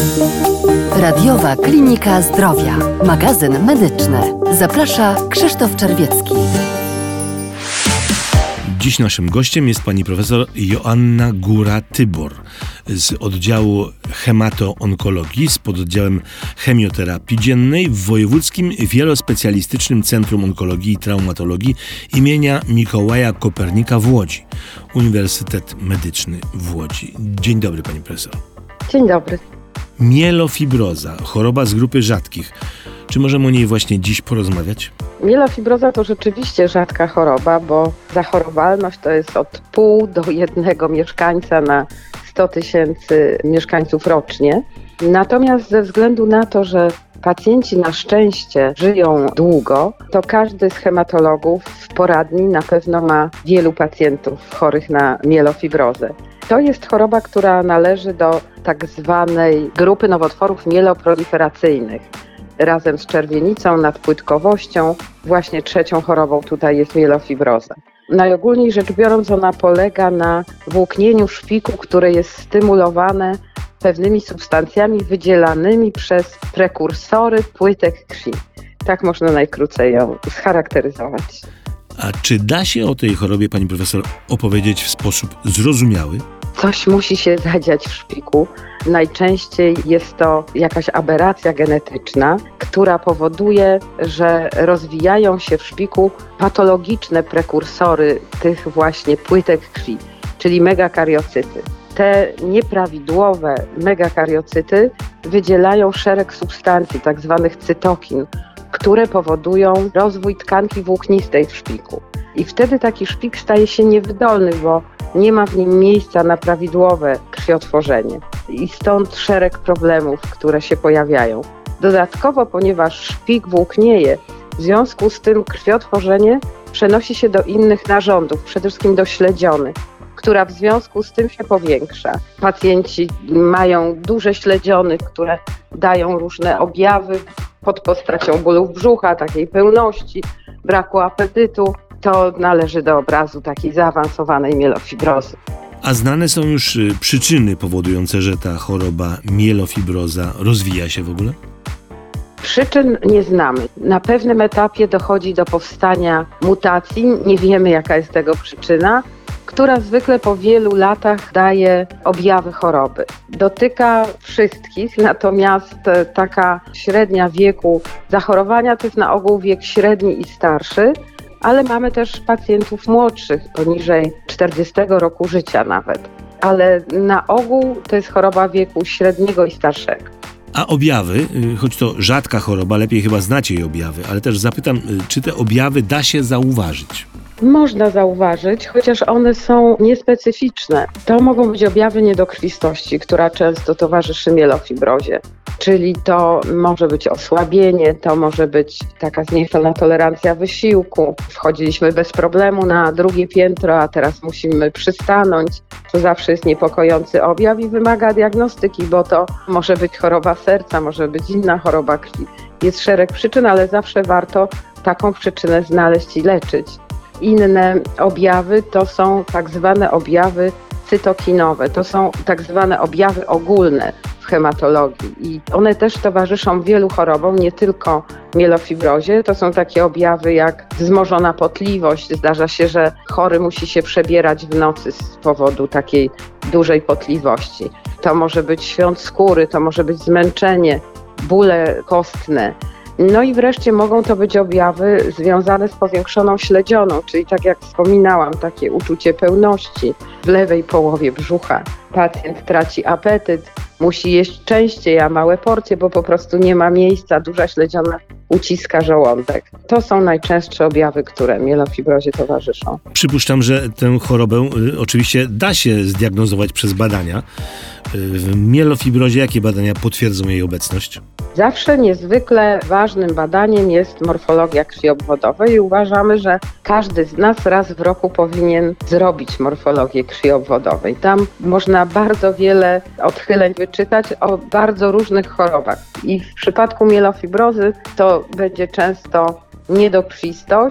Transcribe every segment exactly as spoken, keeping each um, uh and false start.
Radiowa Klinika Zdrowia. Magazyn medyczny. Zaprasza Krzysztof Czerwiecki. Dziś naszym gościem jest pani profesor Joanna Góra-Tybor z oddziału hematoonkologii z pododdziałem chemioterapii dziennej w Wojewódzkim Wielospecjalistycznym Centrum Onkologii i Traumatologii imienia Mikołaja Kopernika w Łodzi, Uniwersytet Medyczny w Łodzi. Dzień dobry, pani profesor. Dzień dobry. Mielofibroza, choroba z grupy rzadkich. Czy możemy o niej właśnie dziś porozmawiać? Mielofibroza to rzeczywiście rzadka choroba, bo zachorowalność to jest od pół do jednego mieszkańca na sto tysięcy mieszkańców rocznie. Natomiast ze względu na to, że pacjenci na szczęście żyją długo, to każdy z hematologów w poradni na pewno ma wielu pacjentów chorych na mielofibrozę. To jest choroba, która należy do tak zwanej grupy nowotworów mieloproliferacyjnych. Razem z czerwienicą, nadpłytkowością, właśnie trzecią chorobą tutaj jest mielofibroza. Najogólniej rzecz biorąc, ona polega na włóknieniu szpiku, które jest stymulowane pewnymi substancjami wydzielanymi przez prekursory płytek krwi. Tak można najkrócej ją scharakteryzować. A czy da się o tej chorobie, pani profesor, opowiedzieć w sposób zrozumiały? Coś musi się zadziać w szpiku. Najczęściej jest to jakaś aberracja genetyczna, która powoduje, że rozwijają się w szpiku patologiczne prekursory tych właśnie płytek krwi, czyli megakariocyty. Te nieprawidłowe megakariocyty wydzielają szereg substancji, tak zwanych cytokin, które powodują rozwój tkanki włóknistej w szpiku. I wtedy taki szpik staje się niewydolny, bo nie ma w nim miejsca na prawidłowe krwiotworzenie. I stąd szereg problemów, które się pojawiają. Dodatkowo, ponieważ szpik włóknieje, w związku z tym krwiotworzenie przenosi się do innych narządów, przede wszystkim do śledziony, która w związku z tym się powiększa. Pacjenci mają duże śledziony, które dają różne objawy pod postacią bólów brzucha, takiej pełności, braku apetytu. To należy do obrazu takiej zaawansowanej mielofibrozy. A znane są już przyczyny powodujące, że ta choroba mielofibroza rozwija się w ogóle? Przyczyn nie znamy. Na pewnym etapie dochodzi do powstania mutacji. Nie wiemy, jaka jest tego przyczyna, która zwykle po wielu latach daje objawy choroby. Dotyka wszystkich, natomiast taka średnia wieku zachorowania to jest na ogół wiek średni i starszy, ale mamy też pacjentów młodszych, poniżej czterdziestego roku życia nawet. Ale na ogół to jest choroba wieku średniego i starszego. A objawy, choć to rzadka choroba, lepiej chyba znacie jej objawy, ale też zapytam, czy te objawy da się zauważyć? Można zauważyć, chociaż one są niespecyficzne. To mogą być objawy niedokrwistości, która często towarzyszy mielofibrozie. Czyli to może być osłabienie, to może być taka zmniejszona tolerancja wysiłku. Wchodziliśmy bez problemu na drugie piętro, a teraz musimy przystanąć. To zawsze jest niepokojący objaw i wymaga diagnostyki, bo to może być choroba serca, może być inna choroba krwi. Jest szereg przyczyn, ale zawsze warto taką przyczynę znaleźć i leczyć. Inne objawy to są tak zwane objawy cytokinowe, to są tak zwane objawy ogólne w hematologii i one też towarzyszą wielu chorobom, nie tylko mielofibrozie. To są takie objawy jak wzmożona potliwość. Zdarza się, że chory musi się przebierać w nocy z powodu takiej dużej potliwości. To może być świąt skóry, to może być zmęczenie, bóle kostne. No i wreszcie mogą to być objawy związane z powiększoną śledzioną, czyli tak jak wspominałam, takie uczucie pełności w lewej połowie brzucha. Pacjent traci apetyt, musi jeść częściej, a małe porcje, bo po prostu nie ma miejsca, duża śledziona uciska żołądek. To są najczęstsze objawy, które mielofibrozie towarzyszą. Przypuszczam, że tę chorobę y, oczywiście da się zdiagnozować przez badania. Y, w mielofibrozie jakie badania potwierdzą jej obecność? Zawsze niezwykle ważnym badaniem jest morfologia krwi obwodowej i uważamy, że każdy z nas raz w roku powinien zrobić morfologię krwi obwodowej. Tam można bardzo wiele odchyleń wyczytać o bardzo różnych chorobach. I w przypadku mielofibrozy to będzie często niedokrwistość,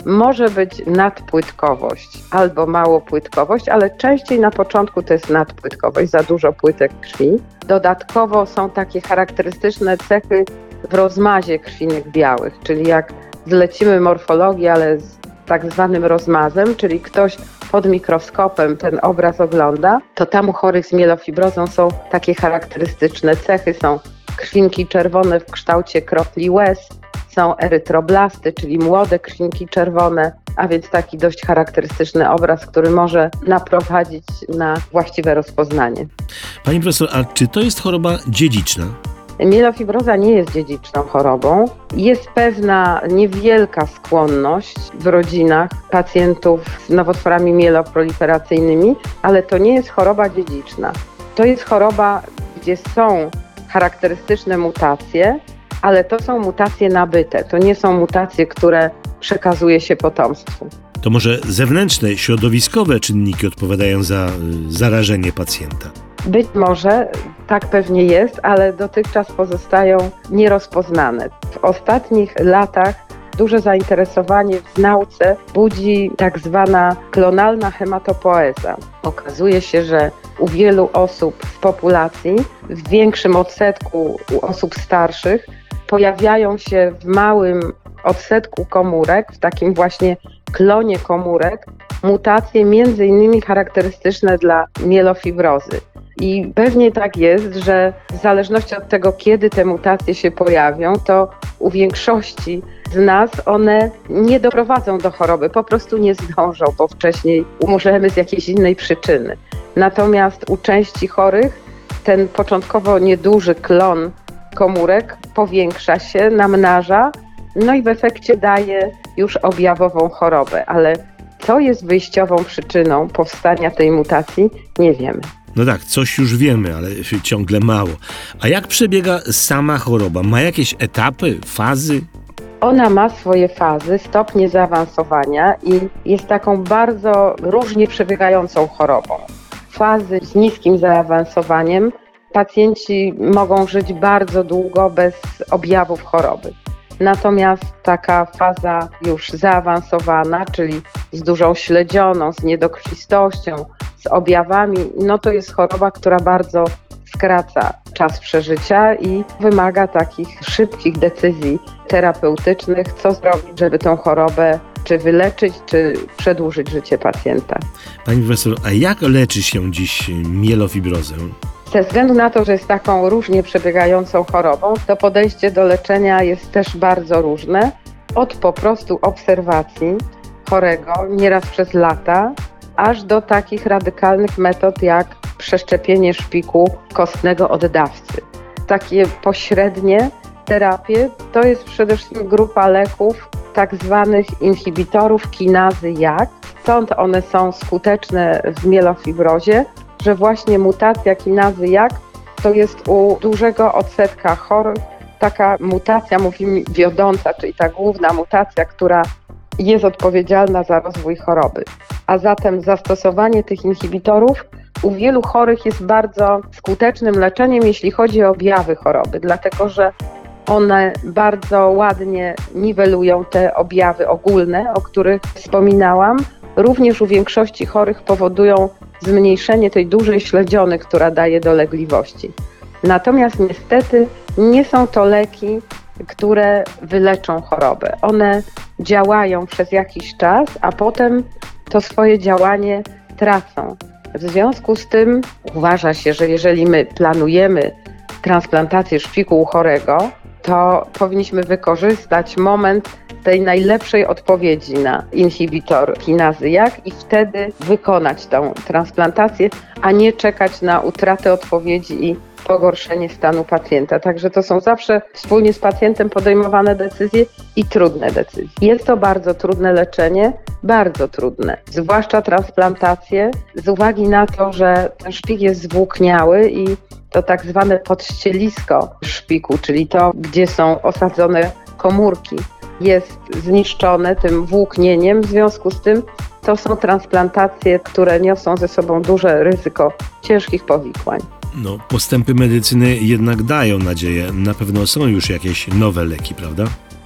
Może być nadpłytkowość albo małopłytkowość, ale częściej na początku to jest nadpłytkowość, za dużo płytek krwi. Dodatkowo są takie charakterystyczne cechy w rozmazie krwinek białych, czyli jak zlecimy morfologię, ale z tak zwanym rozmazem, czyli ktoś pod mikroskopem ten obraz ogląda, to tam u chorych z mielofibrozą są takie charakterystyczne cechy, są krwinki czerwone w kształcie kropli łez, są erytroblasty, czyli młode krwinki czerwone, a więc taki dość charakterystyczny obraz, który może naprowadzić na właściwe rozpoznanie. Pani profesor, a czy to jest choroba dziedziczna? Mielofibroza nie jest dziedziczną chorobą. Jest pewna niewielka skłonność w rodzinach pacjentów z nowotworami mieloproliferacyjnymi, ale to nie jest choroba dziedziczna. To jest choroba, gdzie są charakterystyczne mutacje, ale to są mutacje nabyte. To nie są mutacje, które przekazuje się potomstwu. To może zewnętrzne, środowiskowe czynniki odpowiadają za y, zarażenie pacjenta? Być może tak pewnie jest, ale dotychczas pozostają nierozpoznane. W ostatnich latach duże zainteresowanie w nauce budzi tak zwana klonalna hematopoeza. Okazuje się, że u wielu osób w populacji, w większym odsetku u osób starszych, pojawiają się w małym odsetku komórek, w takim właśnie klonie komórek, mutacje między innymi charakterystyczne dla mielofibrozy. I pewnie tak jest, że w zależności od tego, kiedy te mutacje się pojawią, to u większości z nas one nie doprowadzą do choroby, po prostu nie zdążą, bo wcześniej umrzemy z jakiejś innej przyczyny. Natomiast u części chorych ten początkowo nieduży klon komórek powiększa się, namnaża, no i w efekcie daje już objawową chorobę. Ale co jest wyjściową przyczyną powstania tej mutacji, nie wiemy. No tak, coś już wiemy, ale ciągle mało. A jak przebiega sama choroba? Ma jakieś etapy, fazy? Ona ma swoje fazy, stopnie zaawansowania i jest taką bardzo różnie przebiegającą chorobą. Fazy z niskim zaawansowaniem pacjenci mogą żyć bardzo długo bez objawów choroby. Natomiast taka faza już zaawansowana, czyli z dużą śledzioną, z niedokrwistością, z objawami, no to jest choroba, która bardzo skraca czas przeżycia i wymaga takich szybkich decyzji terapeutycznych, co zrobić, żeby tą chorobę czy wyleczyć, czy przedłużyć życie pacjenta. Pani profesor, a jak leczy się dziś mielofibrozę? Ze względu na to, że jest taką różnie przebiegającą chorobą, to podejście do leczenia jest też bardzo różne. Od po prostu obserwacji chorego, nieraz przez lata, aż do takich radykalnych metod jak przeszczepienie szpiku kostnego oddawcy. Takie pośrednie terapie to jest przede wszystkim grupa leków tak zwanych inhibitorów kinazy jak. Stąd one są skuteczne w mielofibrozie, że właśnie mutacja kinazy jak to jest u dużego odsetka chorych taka mutacja, mówimy wiodąca, czyli ta główna mutacja, która jest odpowiedzialna za rozwój choroby. A zatem zastosowanie tych inhibitorów u wielu chorych jest bardzo skutecznym leczeniem, jeśli chodzi o objawy choroby, dlatego że one bardzo ładnie niwelują te objawy ogólne, o których wspominałam. Również u większości chorych powodują zmniejszenie tej dużej śledziony, która daje dolegliwości. Natomiast niestety nie są to leki, które wyleczą chorobę. One działają przez jakiś czas, a potem to swoje działanie tracą. W związku z tym uważa się, że jeżeli my planujemy transplantację szpiku u chorego, to powinniśmy wykorzystać moment tej najlepszej odpowiedzi na inhibitor kinazy jak i wtedy wykonać tą transplantację, a nie czekać na utratę odpowiedzi i pogorszenie stanu pacjenta. Także to są zawsze wspólnie z pacjentem podejmowane decyzje i trudne decyzje. Jest to bardzo trudne leczenie, bardzo trudne, zwłaszcza transplantacje, z uwagi na to, że ten szpik jest zwłókniały i to tak zwane podścielisko szpiku, czyli to, gdzie są osadzone komórki, jest zniszczone tym włóknieniem. W związku z tym to są transplantacje, które niosą ze sobą duże ryzyko ciężkich powikłań. No, postępy medycyny jednak dają nadzieję. Na pewno są już jakieś nowe leki, prawda?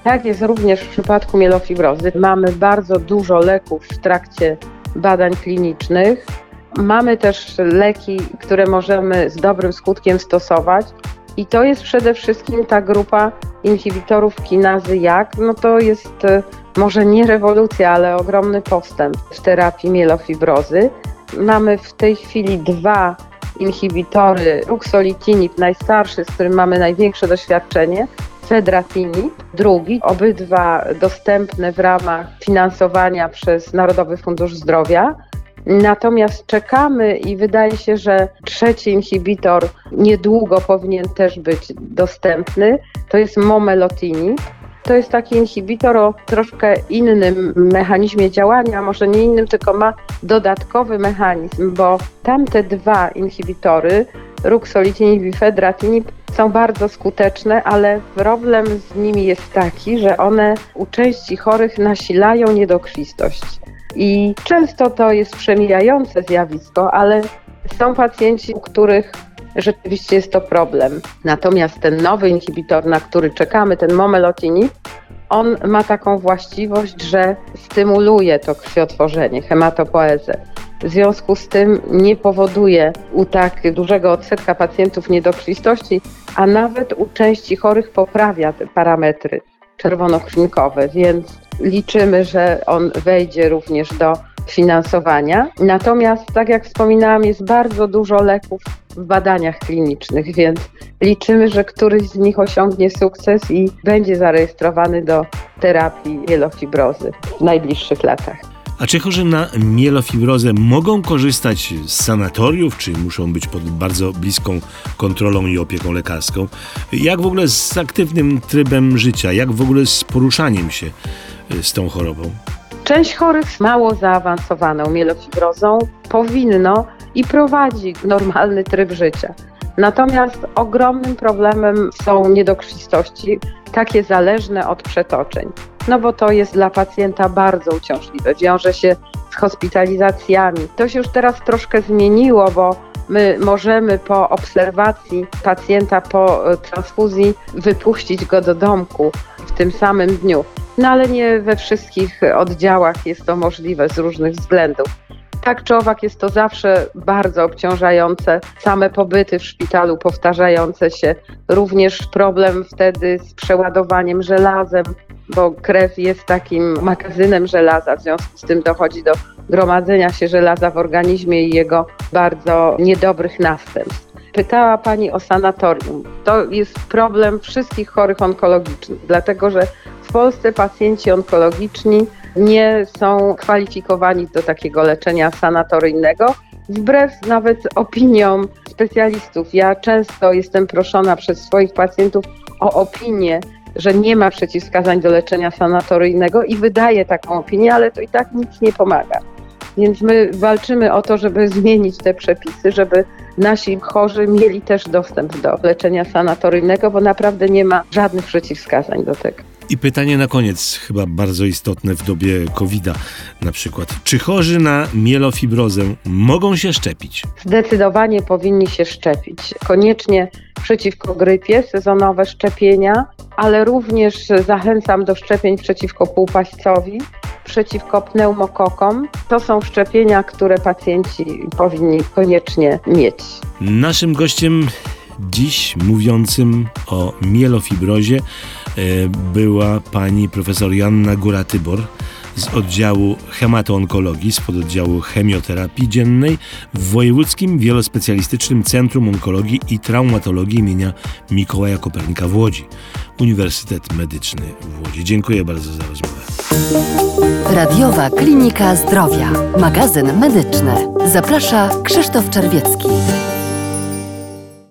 Tak jest również w przypadku mielofibrozy. Mamy bardzo dużo leków w trakcie badań klinicznych. Mamy też leki, które możemy z dobrym skutkiem stosować. I to jest przede wszystkim ta grupa inhibitorów kinazy jak. No to jest może nie rewolucja, ale ogromny postęp w terapii mielofibrozy. Mamy w tej chwili dwa inhibitory, ruxolitinib, najstarszy, z którym mamy największe doświadczenie, fedratinib, drugi, obydwa dostępne w ramach finansowania przez Narodowy Fundusz Zdrowia. Natomiast czekamy i wydaje się, że trzeci inhibitor niedługo powinien też być dostępny. To jest momelotinib. To jest taki inhibitor o troszkę innym mechanizmie działania, może nie innym, tylko ma dodatkowy mechanizm, bo tamte dwa inhibitory, ruxolitinib i fedratinib, są bardzo skuteczne, ale problem z nimi jest taki, że one u części chorych nasilają niedokrwistość. I często to jest przemijające zjawisko, ale są pacjenci, u których rzeczywiście jest to problem. Natomiast ten nowy inhibitor, na który czekamy, ten momelotinib, on ma taką właściwość, że stymuluje to krwiotworzenie, hematopoezę. W związku z tym nie powoduje u tak dużego odsetka pacjentów niedokrwistości, a nawet u części chorych poprawia te parametry czerwonokrwinkowe, więc liczymy, że on wejdzie również do finansowania. Natomiast, tak jak wspominałam, jest bardzo dużo leków w badaniach klinicznych, więc liczymy, że któryś z nich osiągnie sukces i będzie zarejestrowany do terapii mielofibrozy w najbliższych latach. A czy chorzy na mielofibrozę mogą korzystać z sanatoriów, czy muszą być pod bardzo bliską kontrolą i opieką lekarską? Jak w ogóle z aktywnym trybem życia? Jak w ogóle z poruszaniem się z tą chorobą? Część chorych mało zaawansowaną mielofibrozą powinno i prowadzi normalny tryb życia. Natomiast ogromnym problemem są niedokrwistości, takie zależne od przetoczeń. No bo to jest dla pacjenta bardzo uciążliwe, wiąże się z hospitalizacjami. To się już teraz troszkę zmieniło, bo my możemy po obserwacji pacjenta po transfuzji wypuścić go do domku w tym samym dniu. No ale nie we wszystkich oddziałach jest to możliwe z różnych względów. Tak czy owak jest to zawsze bardzo obciążające, same pobyty w szpitalu powtarzające się, również problem wtedy z przeładowaniem żelazem, bo krew jest takim magazynem żelaza, w związku z tym dochodzi do gromadzenia się żelaza w organizmie i jego bardzo niedobrych następstw. Pytała Pani o sanatorium. To jest problem wszystkich chorych onkologicznych, dlatego że w Polsce pacjenci onkologiczni nie są kwalifikowani do takiego leczenia sanatoryjnego, wbrew nawet opiniom specjalistów. Ja często jestem proszona przez swoich pacjentów o opinię, że nie ma przeciwwskazań do leczenia sanatoryjnego i wydaję taką opinię, ale to i tak nic nie pomaga. Więc my walczymy o to, żeby zmienić te przepisy, żeby nasi chorzy mieli też dostęp do leczenia sanatoryjnego, bo naprawdę nie ma żadnych przeciwwskazań do tego. I pytanie na koniec, chyba bardzo istotne w dobie kowida na przykład. Czy chorzy na mielofibrozę mogą się szczepić? Zdecydowanie powinni się szczepić. Koniecznie przeciwko grypie, sezonowe szczepienia, ale również zachęcam do szczepień przeciwko półpaścowi, przeciwko pneumokokom. To są szczepienia, które pacjenci powinni koniecznie mieć. Naszym gościem dziś mówiącym o mielofibrozie była pani profesor Joanna Góra-Tybor z oddziału hematoonkologii, z pododdziału chemioterapii dziennej w Wojewódzkim Wielospecjalistycznym Centrum Onkologii i Traumatologii imienia Mikołaja Kopernika w Łodzi, Uniwersytet Medyczny w Łodzi. Dziękuję bardzo za rozmowę. Radiowa Klinika Zdrowia. Magazyn medyczny. Zaprasza Krzysztof Czerwiecki.